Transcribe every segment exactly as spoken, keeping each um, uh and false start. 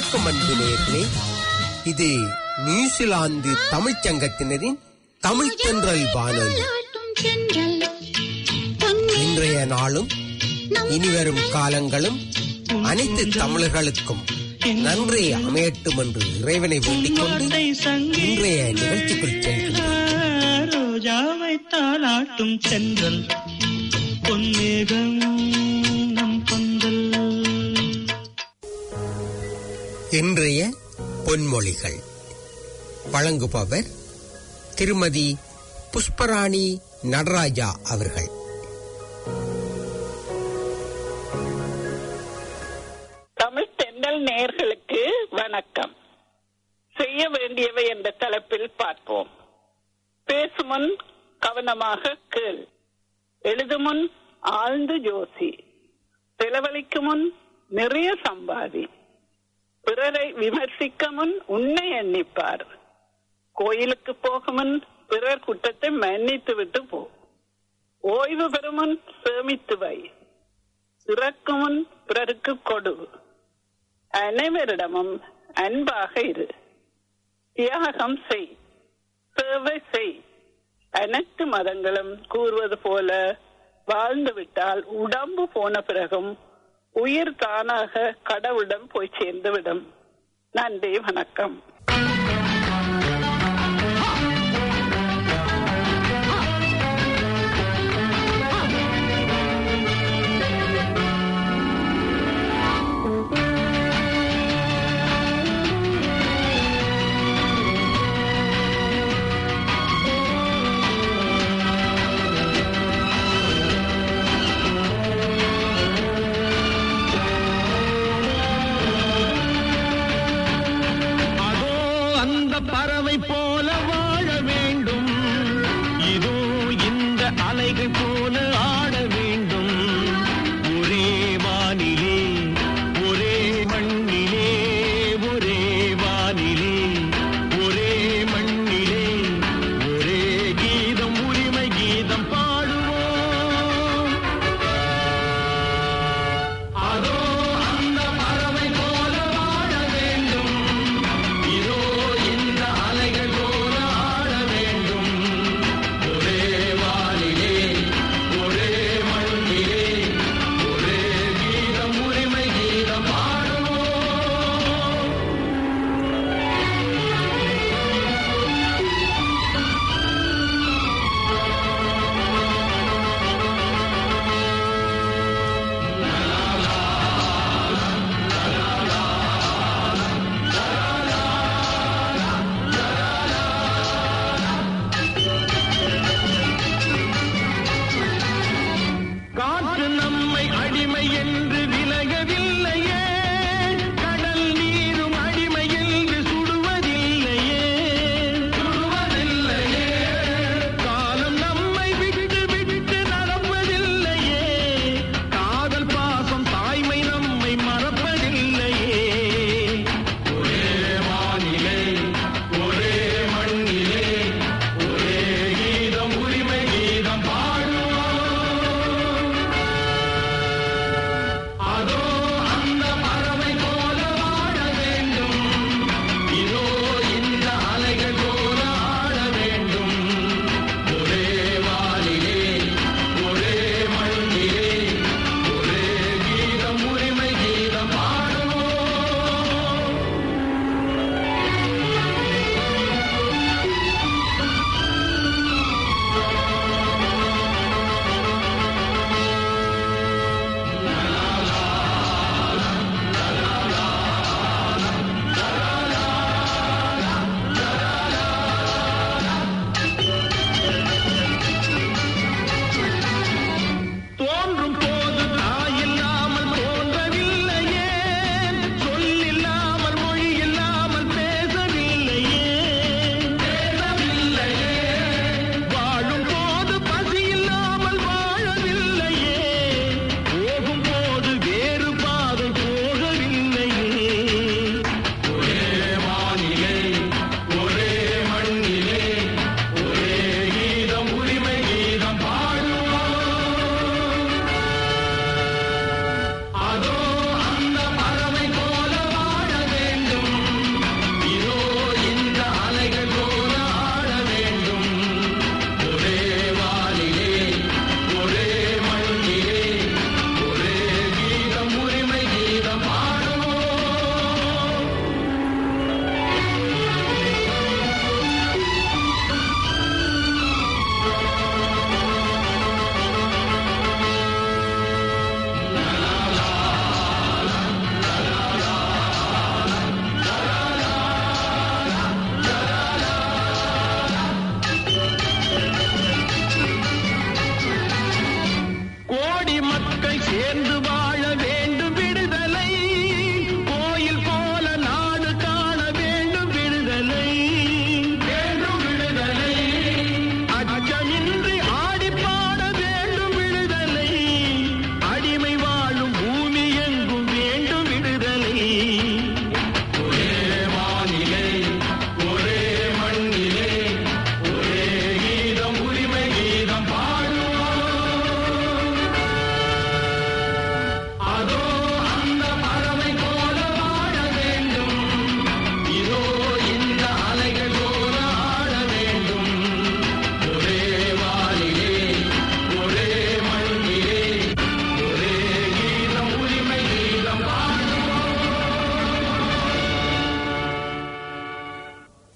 வணக்கம் அன்பு நேயர்களே, இது நியூசிலாந்து தமிழ்ச் சங்கத்தினரின் தமிழ் தென்றல் வானொலி. இன்றைய நாளும் இனிவரும் காலங்களும் அனைத்து தமிழர்களுக்கும் நன்றி அமையட்டும் என்று இறைவனை வேண்டிக் கொண்டு இன்றைய நிகழ்ச்சிக்குள் செல்கின்றோம். ரோஜாவை தாலாட்டும் சென்றல் பொன்னேகம் நம் பந்தல். இன்றைய பொன்மொழிகள் வழங்குபவர் திருமதி புஷ்பராணி நடராஜா அவர்கள். தமிழ் தென்றல் நேயர்களுக்கு வணக்கம். செய்ய வேண்டியவை என்ற தலைப்பில் பார்ப்போம். பேசுமுன் கவனமாக கேள், எழுதுமுன் ஆழ்ந்து யோசி, செலவழிக்கும் முன் நிறைய சம்பாதி, பிறரை விமர்சிக்க முன் உன்னை எண்ணிப்பார், கோயிலுக்கு போகுமுன் பிறர் குற்றத்தை மன்னித்து விட்டு போ, ஓய்வு பெறும் முன் சேமித்து வை, இறக்கும் முன் பிறருக்கு கொடு, அனைவரிடமும் அன்பாக இரு, தியாகம் செய், சேவை செய். அனைத்து மதங்களும் கூறுவது போல வாழ்ந்துவிட்டால் உடம்பு போன பிறகும் உயிர் தானாக கடவுளிடம் போய் சேர்ந்துவிடும். நன்றி, வணக்கம். அதோ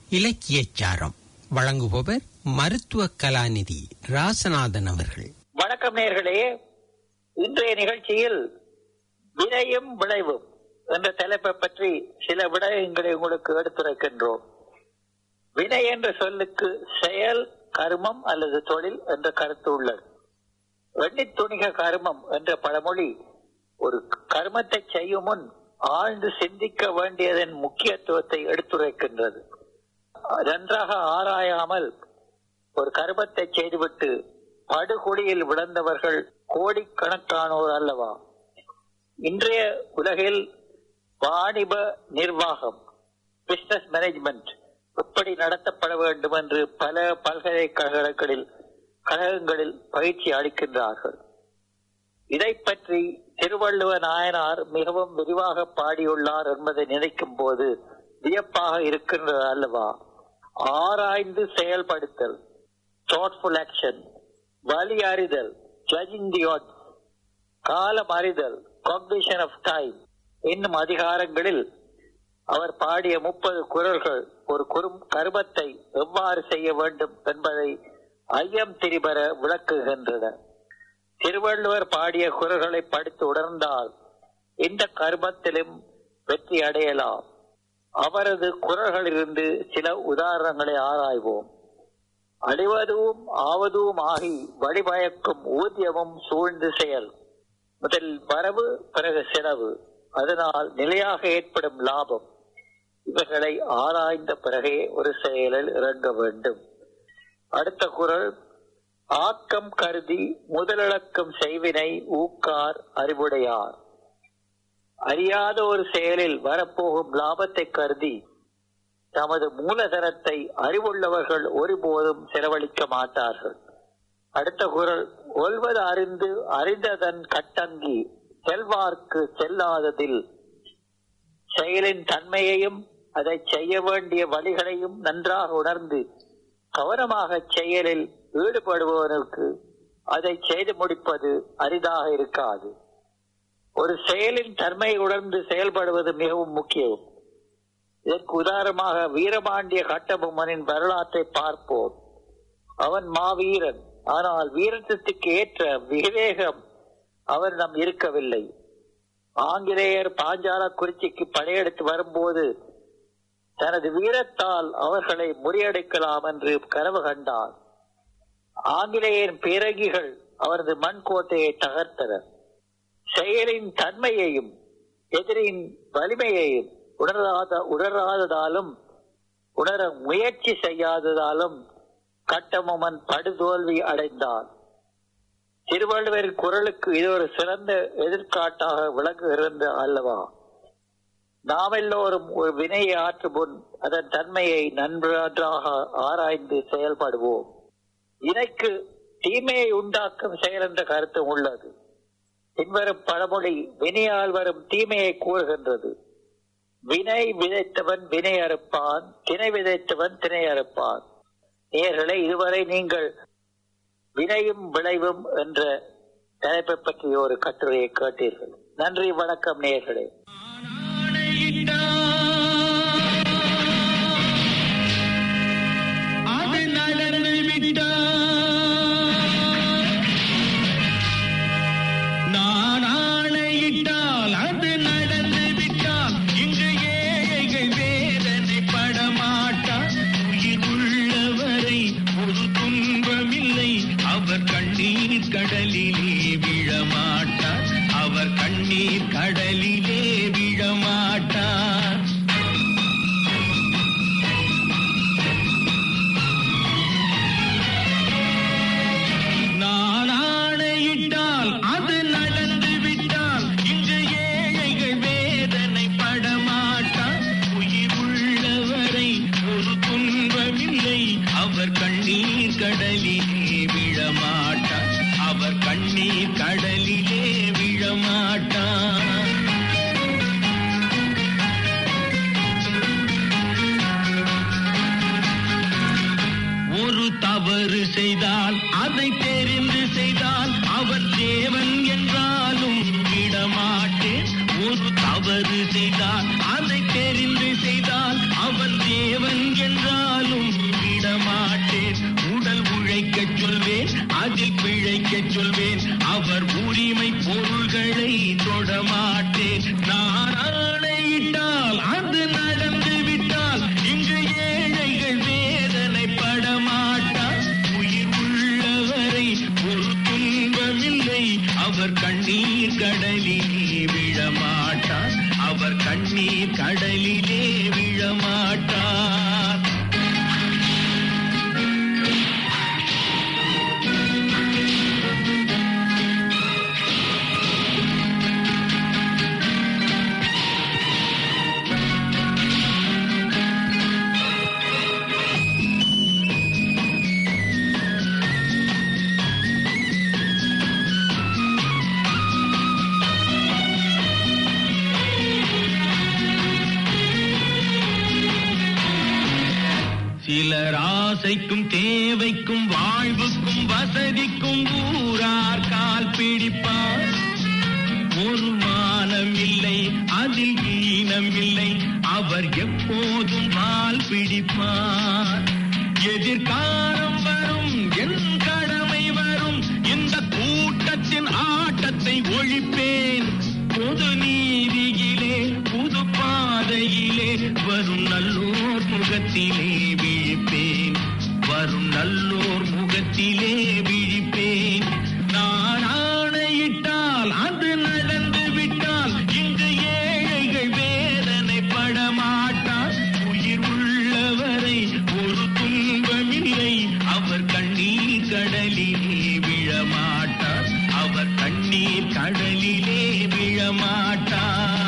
இலக்கியச்சாரம் வழங்குபவர் மருத்துவ கலாநிதி ராசநாதன் அவர்கள். வணக்கம் நேயர்களே. இன்றைய நிகழ்ச்சியில் வினையும் விளைவும் என்ற தலைப்பை பற்றி சில விடயங்களை உங்களுக்கு எடுத்துரைக்கின்றோம். வினை என்ற சொல்லுக்கு செயல், கர்மம் அல்லது தொழில் என்ற கருத்து உள்ளது. எண்ணித் துணிக கர்மம் என்ற பழமொழி ஒரு கர்மத்தை செய்யும் முன் ஆழ்ந்து சிந்திக்க வேண்டியதன் முக்கியத்துவத்தை எடுத்துரைக்கின்றது. நன்றாக ஆராயாமல் ஒரு கர்மத்தை செய்துவிட்டு படுகொடியில் விழுந்தவர்கள் கோடிக்கணக்கானோர் அல்லவா? இன்றைய உலகில் வாணிப நிர்வாகம், பிசினஸ் மேனேஜ்மெண்ட் எப்படி நடத்தப்பட வேண்டும் என்று பல பல்கலைக்கழகங்களில் கழகங்களில் பயிற்சி அளிக்கின்றார்கள். இதை பற்றி திருவள்ளுவ நாயனார் மிகவும் விரிவாக பாடியுள்ளார் என்பதை நினைக்கும் போது வியப்பாக இருக்கின்றது அல்லவா? ஆராய்ந்து செயல்படுத்தல், thoughtful action, வழி அறிதல், judging the odds, காலம் அறிதல், cognition of time என்னும் அதிகாரங்களில் அவர் பாடிய முப்பது குறள்கள் ஒரு குறும் கர்மத்தை எவ்வாறு செய்ய வேண்டும் என்பதை ஐயம் திரிபர விளக்குகின்றன. திருவள்ளுவர் பாடிய குறள்களை படித்து உணர்ந்தால் இந்த கர்மத்திலும் வெற்றி அடையலாம். அவரது குறள்களிலிருந்து சில உதாரணங்களை ஆராய்வோம். அழிவதும் ஆவதும் ஆகி வழிபயக்கும் ஊதியமும் சூழ்ந்து செயல். முதல் வரவு, பிறகு செலவு, அதனால் நிலையாக ஏற்படும் லாபம். இவர்களை ஆராய்ந்த பிறகே ஒரு செயலில் இறங்க வேண்டும். அடுத்த குறள், ஆக்கம் கருதி முதலிழக்கும் செய்வினை ஊக்கார் அறிவுடையார். அறியாத ஒரு செயலில் வரப்போகும் லாபத்தை கருதி தமது மூலதனத்தை அறிவுள்ளவர்கள் ஒருபோதும் செலவழிக்க மாட்டார்கள். அடுத்த குறள், ஒல்வது அறிந்து அறிந்ததன் கட்டங்கி செல்வார்க்கு செல்லாததில். செயலின் தன்மையையும் அதை செய்ய வேண்டிய வழிகளையும் நன்றாக உணர்ந்து கவனமாக செயலில் ஈடுபடுபவனுக்கு அதை செய்து முடிப்பது அரிதாக இருக்காது. ஒரு செயலின் தன்மையை உணர்ந்து செயல்படுவது மிகவும் முக்கியம். இதற்கு உதாரணமாக வீரபாண்டிய கட்டபொம்மனின் வரலாற்றை பார்ப்போம். அவன் மாவீரன், ஆனால் வீரத்துக்கு ஏற்ற விவேகம் அவரிடம் இருக்கவில்லை. ஆங்கிலேயர் பாஞ்சால குறிச்சிக்கு படையெடுத்து வரும்போது தனது வீரத்தால் அவர்களை முறியடிக்கலாம் என்று கனவு கண்டார். ஆங்கிலேயரின் பீரங்கிகள் அவரது மண்கோட்டையை தகர்த்தனர். செயலின் தன்மையையும் எதிரின் வலிமையையும் உணராத உணராததாலும் உணர முயற்சி செய்யாததாலும் கட்டபொம்மன் படுதோல்வி அடைந்தார். திருவள்ளுவரின் குறளுக்கு இது ஒரு சிறந்த எதிர்காட்டாக விளங்குகிறது அல்லவா? நாம் எல்லோரும் ஒரு வினையை ஆற்றும் முன் அதன் தன்மையை நன்றாக ஆராய்ந்து செயல்படுவோம். வினைக்கு தீமையை உண்டாக்கும் செயல் என்ற கருத்து உள்ளது. பின்வரும் பழமொழி வினையால் வரும் தீமையை கூறுகின்றது. வினை விதைத்தவன் வினை அறுப்பான், திணை விதைத்தவன் திணை அறுப்பான். நேயர்களே, இதுவரை நீங்கள் வினையும் விளைவும் என்ற தலைப்பை பற்றிய ஒரு கட்டுரையை கேட்டீர்கள். நன்றி, வணக்கம் நேயர்களே. அது நடந்து விட்டால் நான் ஆணையிட்டால் அது நடந்து விட்டால் இங்கு ஏழைகள் வேதனை படமாட்டார். உயிர் உள்ளவரை ஒரு துன்பமில்லை, அவர் கண்ணீர் கடலிலே விழமாட்டார். அவர் கண்ணீர் கடலிலே தவறு செய்தால் அதை தெரிந்து செய்தால் அவன் தேவன் என்றாலும் விடமாட்டேன். உடல் உழைக்கச் சொல்வேன், அதில் பிழைக்கச் சொல்வேன், அவர் உரிமை பொருள்களை தொடமாட்டேன். நான் ஆணையிட்டால் அது நடந்து விட்டால் இங்கு ஏழைகள் வேதனை படமாட்டார். உயிர் உள்ளவரை ஒரு துன்பமில்லை, அவர் கண்ணீர் கடலிலே விழமாட்டார். அவர் கண்ணீர் கடலிலே விழமாட்டார். சிலர் ஆசைக்கும் தேவைக்கும் வாழ்வுக்கும் வசதிக்கும் ஊரார் கால் பிடிப்பார். ஒரு மானம் இல்லை, அதில் ஈனம் இல்லை, அவர் எப்போதும் வால் பிடிப்பார். எதிர்காலம் வரும், என் கடமை வரும், இந்த கூட்டத்தின் ஆட்டத்தை ஒழிப்பேன். பொது நீதியிலே புது பாதையிலே வரும் நல்லோர் முகத்திலே விழிப்பேன். வரும் நல்லோர் முகத்திலே விழிப்பேன். நான் ஆணையிட்டால் அது நடந்து விட்டால் இங்கு ஏழைகள் வேதனை படமாட்டார். உயிர் உள்ளவரை ஒரு துன்பமில்லை, அவர் கண்ணீர் கடலிலே விழமாட்டார். அவர் கண்ணீர் கடலிலே விழமாட்டார்.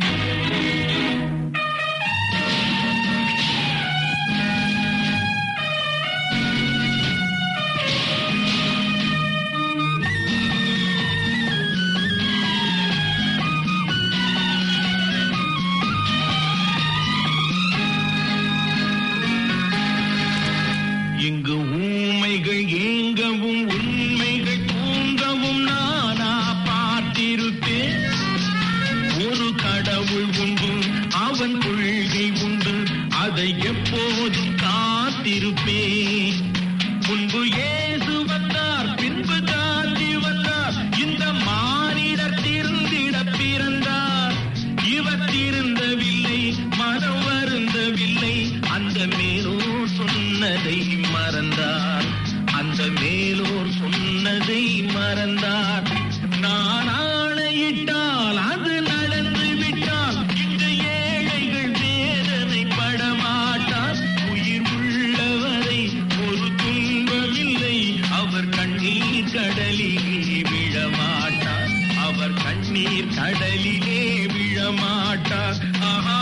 இங்கு ஊமைகள் ஏங்கவும் உண்மைகள் தூங்கவும் நானா பார்த்திருப்பேன். ஒரு கடவுள் உண்டு, அவன் கொள்கை உண்டு, அதை எப்போதும் காத்திருப்பேன். முன்பு இயேசு வந்தார், பின்பு காந்தி வந்தார், இந்த மானிடர் திருந்திட பிறந்தார். இவர் திருந்தவில்லை, மனம் வருந்தவில்லை, அந்த மேலோர் சொன்னதை மறந்தார். அந்த மேலோர் சொன்னதை மறந்தார். நான் ஆணையிட்டால் அது நடந்து விட்டால் இங்கு ஏழைகள் வேதனை படமாட்டார். உயிர் உள்ளவரை ஒரு துன்பமில்லை, அவர் கண்ணீர் கடலிலே விழமாட்டார். அவர் கண்ணீர் கடலிலே விழமாட்டார். ஆஹா.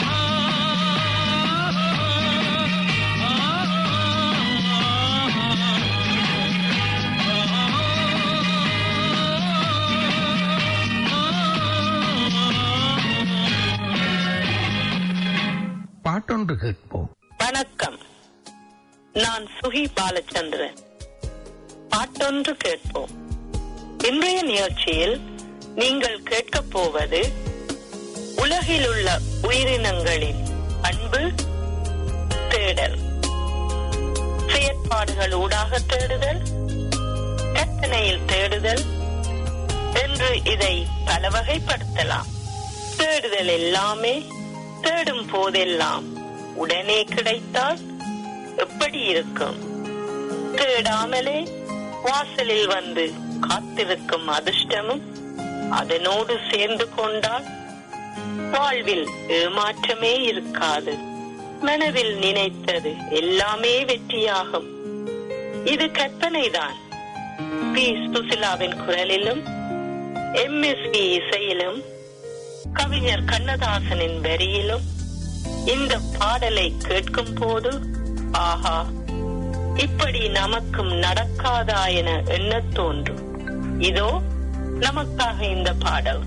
பாட்டொன்று கேட்போம். வணக்கம், நான் சுகி பாலச்சந்திரன். பாட்டொன்று கேட்போம். இன்றைய நிகழ்ச்சியில் நீங்கள் கேட்கப் போவது உலகில் உள்ள உயிரினங்களின் அன்பு தேடல், செயற்பாடுகள் ஊடாக தேடுதல், கற்பனையில் தேடுதல் என்று இதை பல வகைப்படுத்தலாம். தேடுதல் எல்லாமே தேடும் போதெல்லாம் உடனே கிடைத்தால் எப்படி இருக்கும்? தேடாமலே வாசலில் வந்து காத்திருக்கும் அதிர்ஷ்டமும் அதனோடு சேர்ந்து கொண்டால் வாழ்வில் ஏமாற்றமே இருக்காது. மனதில் நினைத்தது எல்லாமே வெற்றியாகும். இது கற்பனைதான். பி சுசிலாவின் குரலிலும் எம் எஸ் வி இசையிலும் கவிஞர் கண்ணதாசனின் வரியிலும் இந்த பாடலை கேட்கும் போது ஆஹா, இப்படி நமக்கும் நடக்காதா என எண்ணத் தோன்றும். இதோ நமக்காக இந்த பாடல்.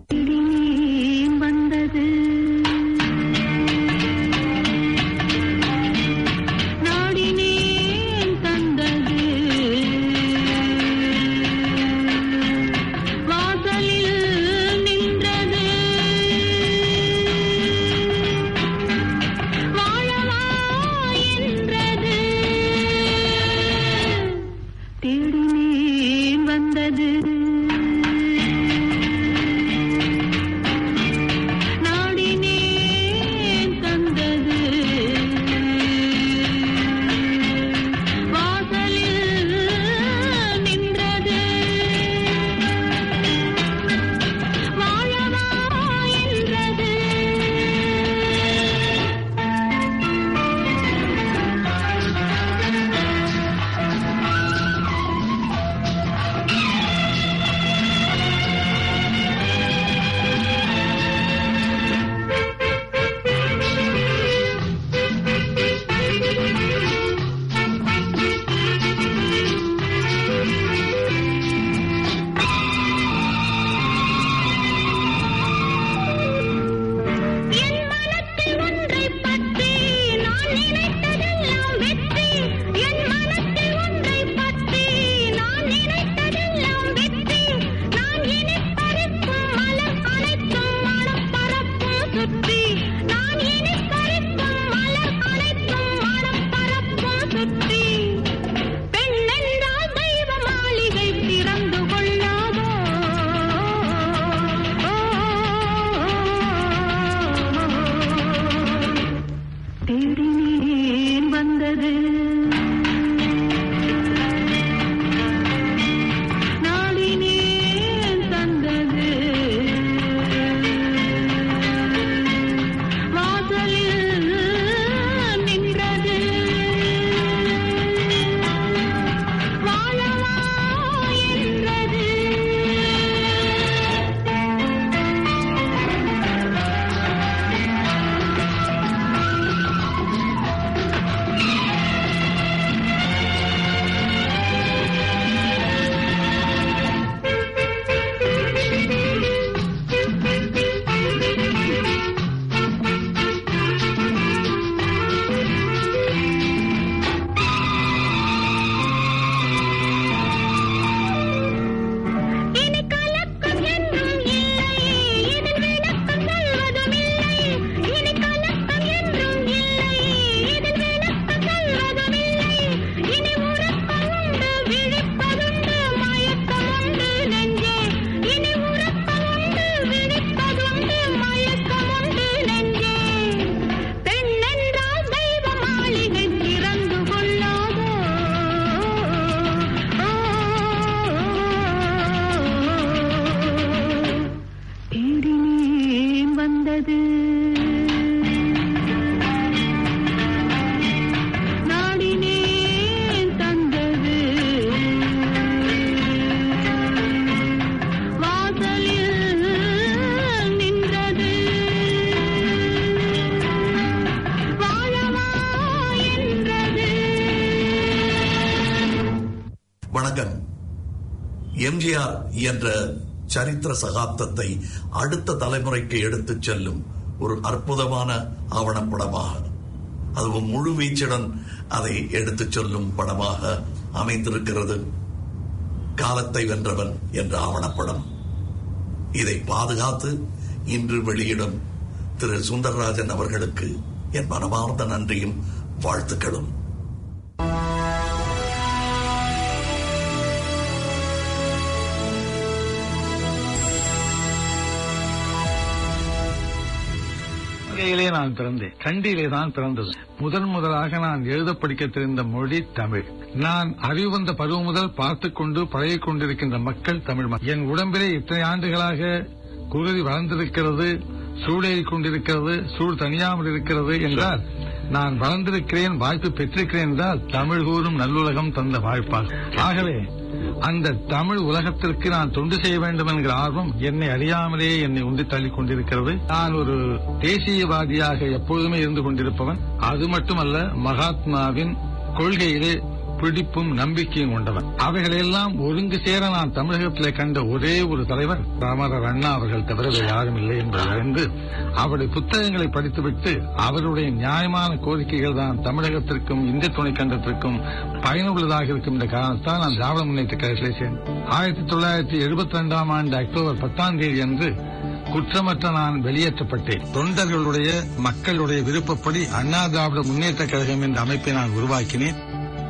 வந்தது வாசலில் நின்றது நாடினேன் தந்தது வாசலில் நின்றது வாழவா என்றது. வணக்கம். எம்ஜிஆர் என்ற சரித்திர சகாப்தத்தை அடுத்த தலைமுறைக்கு எடுத்துச் செல்லும் ஒரு அற்புதமான ஆவணப்படமாக, அதுவும் முழு வீச்சுடன் அதை எடுத்துச் சொல்லும் படமாக அமைந்திருக்கிறது காலத்தை வென்றவன் என்ற ஆவணப்படம். இதை பாதுகாத்து இன்று வெளியிடும் திரு சுந்தரராஜன் அவர்களுக்கு என் மனமார்ந்த நன்றியும் வாழ்த்துக்களும். இலங்கையிலே நான் பிறந்தேன். கண்டியிலே தான் பிறந்தது. முதன் முதலாக நான் எழுத படிக்க தெரிந்த மொழி தமிழ். நான் அறிவு வந்த பருவம் முதல் பார்த்துக் கொண்டு பழகிக் கொண்டிருக்கின்ற மக்கள் தமிழ் மக்கள். என் உடம்பிலே இத்தனை ஆண்டுகளாக குருதி வளர்ந்திருக்கிறது, சூடேறி கொண்டிருக்கிறது, சூடு தனியாமல் இருக்கிறது என்றால் நான் வளர்ந்திருக்கிறேன், வாய்ப்பு பெற்றிருக்கிறேன் என்றால் தமிழ் கூறும் நல்லுலகம் தந்த வாய்ப்பாக. ஆகவே அந்த தமிழ் உலகத்திற்கு நான் தொண்டு செய்ய வேண்டும் என்கிற ஆர்வம் என்னை அறியாமலே என்னை உந்தி தள்ளிக் கொண்டிருக்கிறது. நான் ஒரு தேசியவாதியாக எப்பொழுதுமே இருந்து கொண்டிருப்பவன். அது மட்டுமல்ல, மகாத்மாவின் கொள்கையிலே பிடிப்பும் நம்பிக்கையும் கொண்டவன். அவைகளெல்லாம் ஒருங்கு சேர நான் தமிழகத்திலே கண்ட ஒரே ஒரு தலைவர் ராமர் அண்ணா அவர்கள் தவிர யாரும் இல்லை என்பதை அறிந்து அவருடைய புத்தகங்களை படித்துவிட்டு அவருடைய நியாயமான கோரிக்கைகள் தான் தமிழகத்திற்கும் இந்திய துணைக்கண்டத்திற்கும் பயனுள்ளதாக இருக்கும் என்ற காரணத்தால் நான் திராவிட முன்னேற்ற கழகத்திலே சேர்ந்தேன். ஆயிரத்தி தொள்ளாயிரத்தி எழுபத்தி ரெண்டாம் ஆண்டு அக்டோபர் பத்தாம் தேதி அன்று குற்றமற்ற நான் வெளியேற்றப்பட்டேன். தொண்டர்களுடைய மக்களுடைய விருப்பப்படி அண்ணா திராவிட முன்னேற்ற கழகம் என்ற அமைப்பை நான் உருவாக்கினேன்.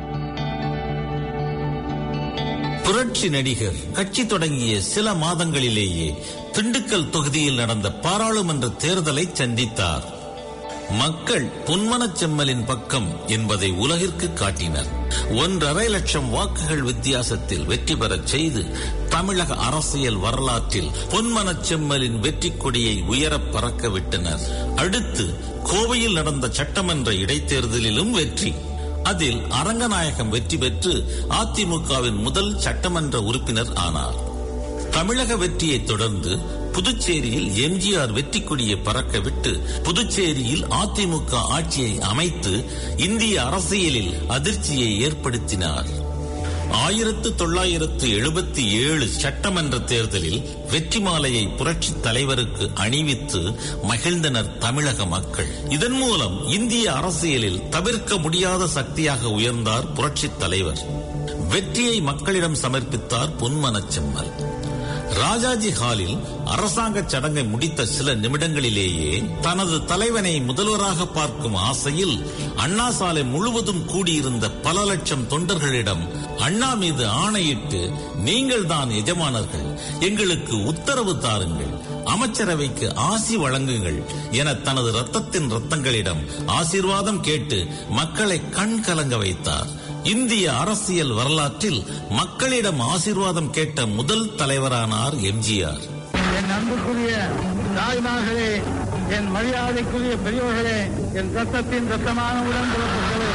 புரட்சி நடிகர் கட்சி தொடங்கிய சில மாதங்களிலேயே திண்டுக்கல் தொகுதியில் நடந்த பாராளுமன்ற தேர்தலை சந்தித்தார். மக்கள் பொன்மனச் செம்மலின் பக்கம் என்பதை உலகிற்கு காட்டினர். ஒன்றரை லட்சம் வாக்குகள் வித்தியாசத்தில் வெற்றி பெறச் செய்து தமிழக அரசியல் வரலாற்றில் பொன்மனச் செம்மலின் வெற்றி கொடியை உயரப் பறக்க விட்டனர். அடுத்து கோவையில் நடந்த சட்டமன்ற இடைத்தேர்தலிலும் வெற்றி. அதில் அரங்கநாயகம் வெற்றி பெற்று அதிமுகவின் முதல் சட்டமன்ற உறுப்பினர் ஆனார். தமிழக வெற்றியை தொடர்ந்து புதுச்சேரியில் எம்ஜிஆர் வெற்றி கொடியை பறக்க விட்டு புதுச்சேரியில் அதிமுக ஆட்சியை அமைத்து இந்திய அரசியலில் அதிர்ச்சியை ஏற்படுத்தினார். ஆயிரத்து தொள்ளாயிரத்து எழுபத்தி ஏழு சட்டமன்ற தேர்தலில் வெற்றி மாலையை புரட்சி தலைவருக்கு அணிவித்து மகிழ்ந்தனர் தமிழக மக்கள். இதன் மூலம் இந்திய அரசியலில் தவிர்க்க முடியாத சக்தியாக உயர்ந்தார் புரட்சி தலைவர். வெற்றியை மக்களிடம் சமர்ப்பித்தார் பொன்மனச் செம்மல். ராஜாஜி ஹாலில் அரசாங்க சடங்கை முடித்த சில நிமிடங்களிலேயே தனது தலைவனை முதல்வராக பார்க்கும் ஆசையில் அண்ணா சாலை முழுவதும் கூடியிருந்த பல லட்சம் தொண்டர்களிடம் அண்ணா மீது ஆணையிட்டு, நீங்கள் தான் எஜமானர்கள், எங்களுக்கு உத்தரவு தாருங்கள், அமைச்சரவைக்கு ஆசி வழங்குங்கள் என தனது ரத்தத்தின் ரத்தங்களிடம் ஆசீர்வாதம் கேட்டு மக்களை கண் கலங்க வைத்தார். இந்திய அரசியல் வரலாற்றில் மக்களிடம் ஆசீர்வாதம் கேட்ட முதல் தலைவரானார் எம்ஜிஆர். என் அன்புக்குரிய தாய்மார்களே, என் மரியாதைக்குரிய பெரியோர்களே, என் ரத்தத்தின் ரத்தமான உடன்பிறப்புகளே,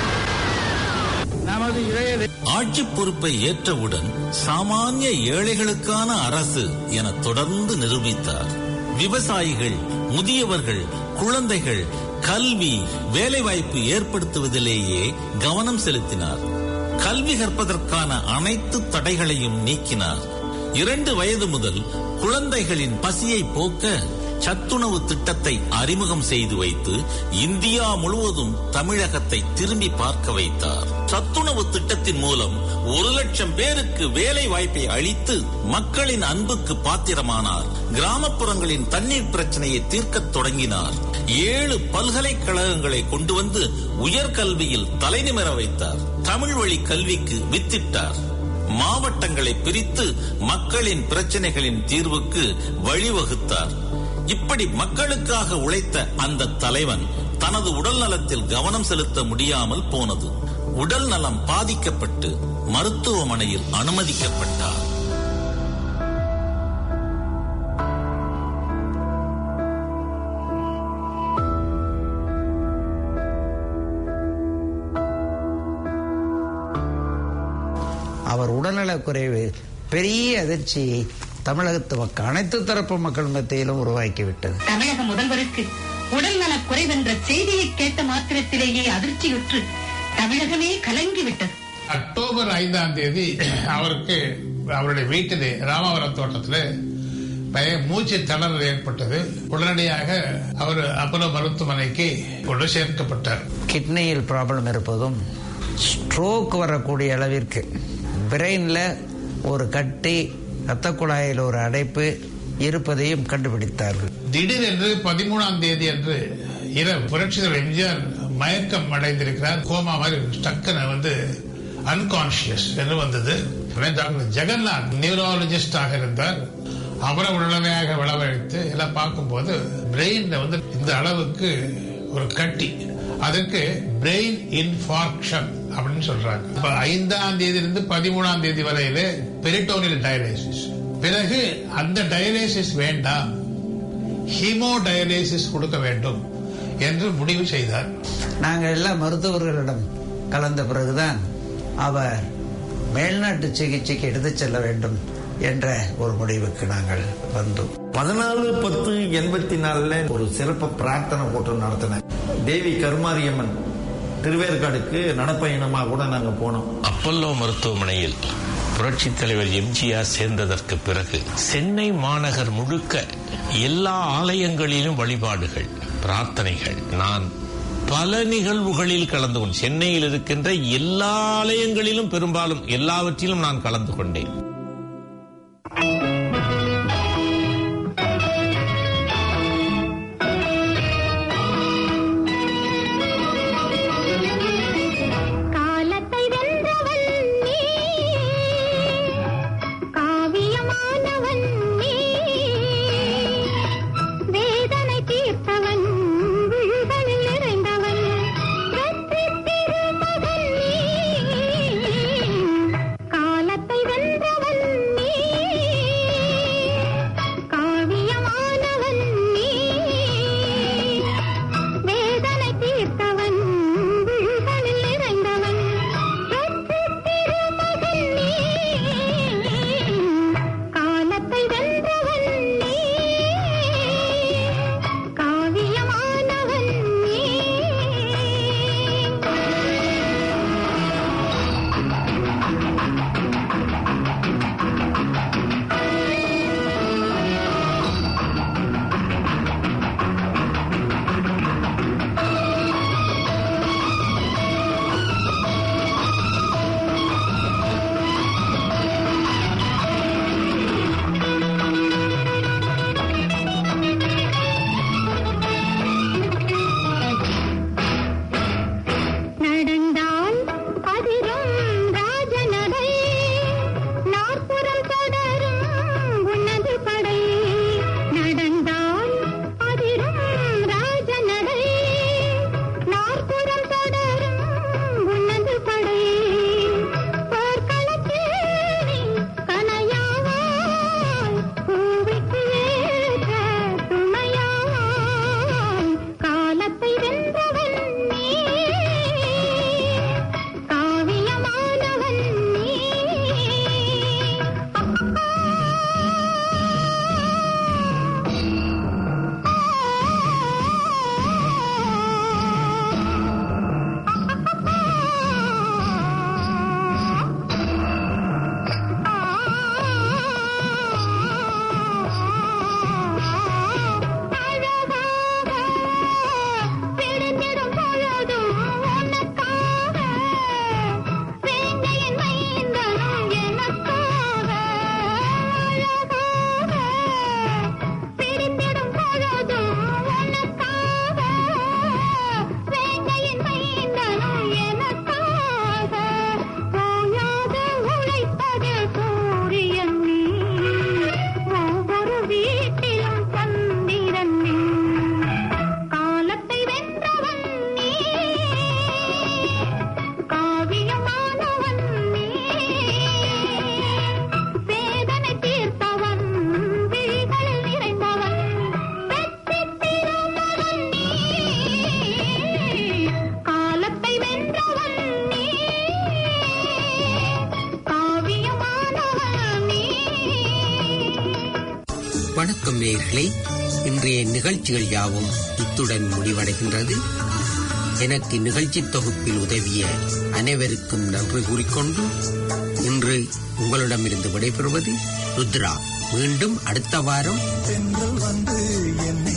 நமது இளைய ஆட்சி பொறுப்பை ஏற்றவுடன் சாமானிய ஏழைகளுக்கான அரசு என தொடர்ந்து நிரூபித்தார். விவசாயிகள், முதியவர்கள், குழந்தைகள் கல்வி, வேலைவாய்ப்பு ஏற்படுத்துவதிலேயே கவனம் செலுத்தினார். கல்வி கற்பதற்கான அனைத்து தடைகளையும் நீக்கினார். இரண்டு வயது முதல் குழந்தைகளின் பசியை போக்க சத்துணவு திட்டத்தை அறிமுகம் செய்து வைத்து இந்தியா முழுவதும் தமிழகத்தை திரும்பி பார்க்க வைத்தார். சத்துணவு திட்டத்தின் மூலம் ஒரு லட்சம் பேருக்கு வேலை வாய்ப்பை அளித்து மக்களின் அன்புக்கு பாத்திரமானார். கிராமப்புறங்களின் தண்ணீர் பிரச்சனையை தீர்க்கத் தொடங்கினார். ஏழு பல்கலைக்கழகங்களை கொண்டு வந்து உயர்கல்வியில் தலைநிமிர வைத்தார். தமிழ் வழி கல்விக்கு வித்திட்டார். மாவட்டங்களை பிரித்து மக்களின் பிரச்சனைகளின் தீர்வுக்கு வழிவகுத்தார். இப்படி மக்களுக்காக உழைத்த அந்த தலைவன் தனது உடல் நலத்தில் கவனம் செலுத்த முடியாமல் போனது. உடல் நலம் பாதிக்கப்பட்டு மருத்துவமனையில் அனுமதிக்கப்பட்டார். அவர் உடல்நலக்குறைவு பெரிய அதிர்ச்சியை தமிழகத்து மக்கள் அனைத்து தரப்பு மக்கள் மத்தியிலும் உருவாக்கிவிட்டது. தமிழக முதல்வருக்கு உடல்நலக் குறைவென்ற செய்தியை கேட்ட மாத்திரத்திலேயே அதிர்ச்சியுற்று தமிழகமே கலங்கிவிட்டது. அக்டோபர் ஐந்தாம் தேதி அவருக்கு அவருடைய வீட்டிலே ராமாவரம் தோட்டத்தில் மூச்சு திணறல் ஏற்பட்டது. உடனடியாக அவர் அப்போலோ மருத்துவமனைக்கு கொண்டு சேர்க்கப்பட்டார். கிட்னியில் ப்ராப்ளம் இருப்பதும் ஸ்ட்ரோக் வரக்கூடிய அளவிற்கு பிரெயின்ல ஒரு கட்டி ரத்த குழாயில் ஒரு அடைப்பு இருப்பதையும் கண்டுபிடித்தார்கள். திடீரென்று பதிமூணாம் தேதி அன்று இரவு புரட்சிதர் எம்ஜிஆர் மயக்கம் அடைந்திருக்கிறார். கோமா மாதிரி டக்குன்னு வந்து அன்கான்சியஸ் என்று வந்தது. டாக்டர் ஜெகநாத் நியூராலஜிஸ்டாக இருந்தார். அவரை உடனடியாக விளவழைத்து எல்லாம் பார்க்கும்போது பிரெயின்ல வந்து இந்த அளவுக்கு ஒரு கட்டி, அதற்கு பிரெயின் இன்ஃபார்க்ஷன் அப்படின்னு சொல்றாங்க. இப்ப ஐந்தாம் தேதியிலிருந்து பதிமூணாம் தேதி வரையில பெரிட்டோனியல் டயலிசிஸ், பிறகு அந்த டயலிசிஸ் வேண்டாம், ஹீமோ டயலிசிஸ் கொடுக்க வேண்டும் என்று முடிவு செய்தார். நாங்கள் எல்லா மருத்துவர்களிடம் கலந்த பிறகுதான் அவர் மேல்நாட்டு சிகிச்சைக்கு எடுத்துச் செல்ல வேண்டும் என்ற ஒரு முடிவுக்கு நாங்கள் வந்தோம். பதினாலு பத்து எண்பத்தி நாலுல ஒரு சிறப்பு பிரார்த்தனை கூட்டம் நடத்தின தேவி கருமாரியம்மன் திருவேற்காடுக்கு நடப்பயணமாக கூட நாங்கள் போனோம். அப்பல்லோ மருத்துவமனையில் புரட்சித் தலைவர் எம்ஜிஆர் சேர்ந்ததற்கு பிறகு சென்னை மாநகர் முழுக்க எல்லா ஆலயங்களிலும் வழிபாடுகள், பிரார்த்தனைகள். நான் பல நிகழ்வுகளில் கலந்து கொண்டேன். சென்னையில் இருக்கின்ற எல்லா ஆலயங்களிலும் பெரும்பாலும் எல்லாவற்றிலும் நான் கலந்து கொண்டேன். காலத்தை வென்றவன் வணக்கம் நேயர்களே. இன்றைய நிகழ்ச்சிகள் யாவும் இத்துடன் முடிவடைகின்றது. எனக்கு நிகழ்ச்சி தொகுப்பில் உதவிய அனைவருக்கும் நன்றி கூறிக்கொண்டு இன்று உங்களிடமிருந்து விடைபெறுவது ருத்ரா. மீண்டும் அடுத்த வாரம் வந்து